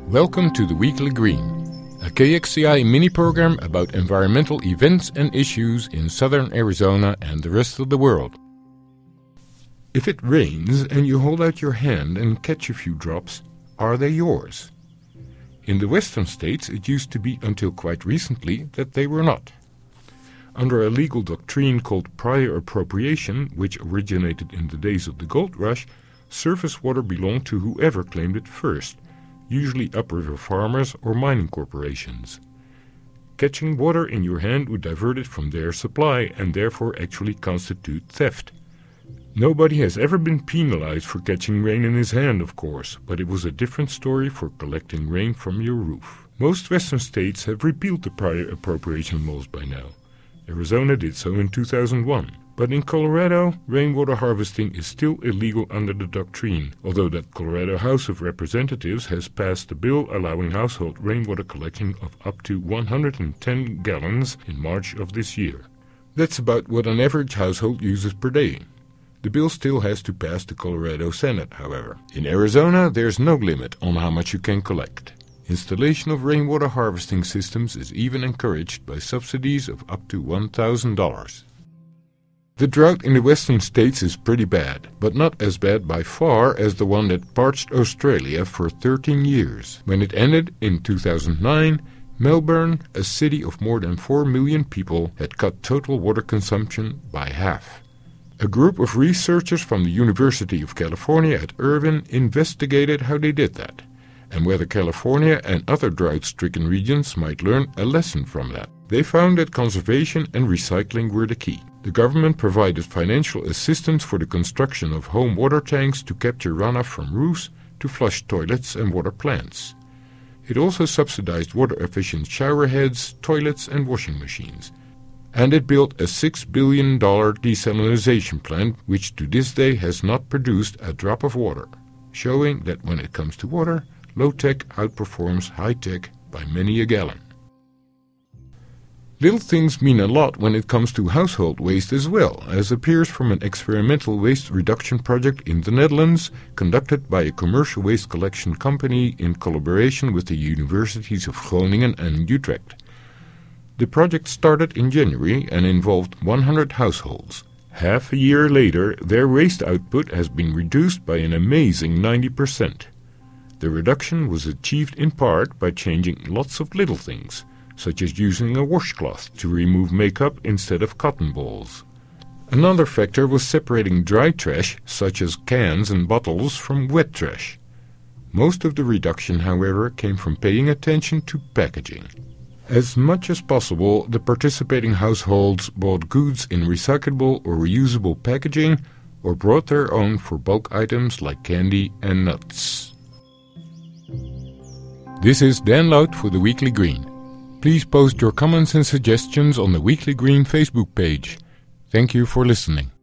Welcome to the Weekly Green, a KXCI mini-program about environmental events and issues in southern Arizona and the rest of the world. If it rains and you hold out your hand and catch a few drops, are they yours? In the western states it used to be until quite recently that they were not. Under a legal doctrine called prior appropriation, which originated in the days of the gold rush, surface water belonged to whoever claimed it first, usually upriver farmers or mining corporations. Catching water in your hand would divert it from their supply and therefore actually constitute theft. Nobody has ever been penalized for catching rain in his hand, of course, but it was a different story for collecting rain from your roof. Most western states have repealed the prior appropriation laws by now. Arizona did so in 2001. But in Colorado, rainwater harvesting is still illegal under the doctrine, although that Colorado House of Representatives has passed a bill allowing household rainwater collection of up to 110 gallons in March of this year. That's about what an average household uses per day. The bill still has to pass the Colorado Senate, however. In Arizona, there's no limit on how much you can collect. Installation of rainwater harvesting systems is even encouraged by subsidies of up to $1,000. The drought in the western states is pretty bad, but not as bad by far as the one that parched Australia for 13 years. When it ended in 2009, Melbourne, a city of more than 4 million people, had cut total water consumption by half. A group of researchers from the University of California at Irvine investigated how they did that, and whether California and other drought-stricken regions might learn a lesson from that. They found that conservation and recycling were the key. The government provided financial assistance for the construction of home water tanks to capture runoff from roofs to flush toilets and water plants. It also subsidized water-efficient shower heads, toilets and washing machines. And it built a $6 billion desalination plant which to this day has not produced a drop of water, showing that when it comes to water, low-tech outperforms high-tech by many a gallon. Little things mean a lot when it comes to household waste as well, as appears from an experimental waste reduction project in the Netherlands conducted by a commercial waste collection company in collaboration with the universities of Groningen and Utrecht. The project started in January and involved 100 households. Half a year later, their waste output has been reduced by an amazing 90%. The reduction was achieved in part by changing lots of little things, such as using a washcloth to remove makeup instead of cotton balls. Another factor was separating dry trash, such as cans and bottles, from wet trash. Most of the reduction, however, came from paying attention to packaging. As much as possible, the participating households bought goods in recyclable or reusable packaging or brought their own for bulk items like candy and nuts. This is Dan Lout for the Weekly Green. Please post your comments and suggestions on the Weekly Green Facebook page. Thank you for listening.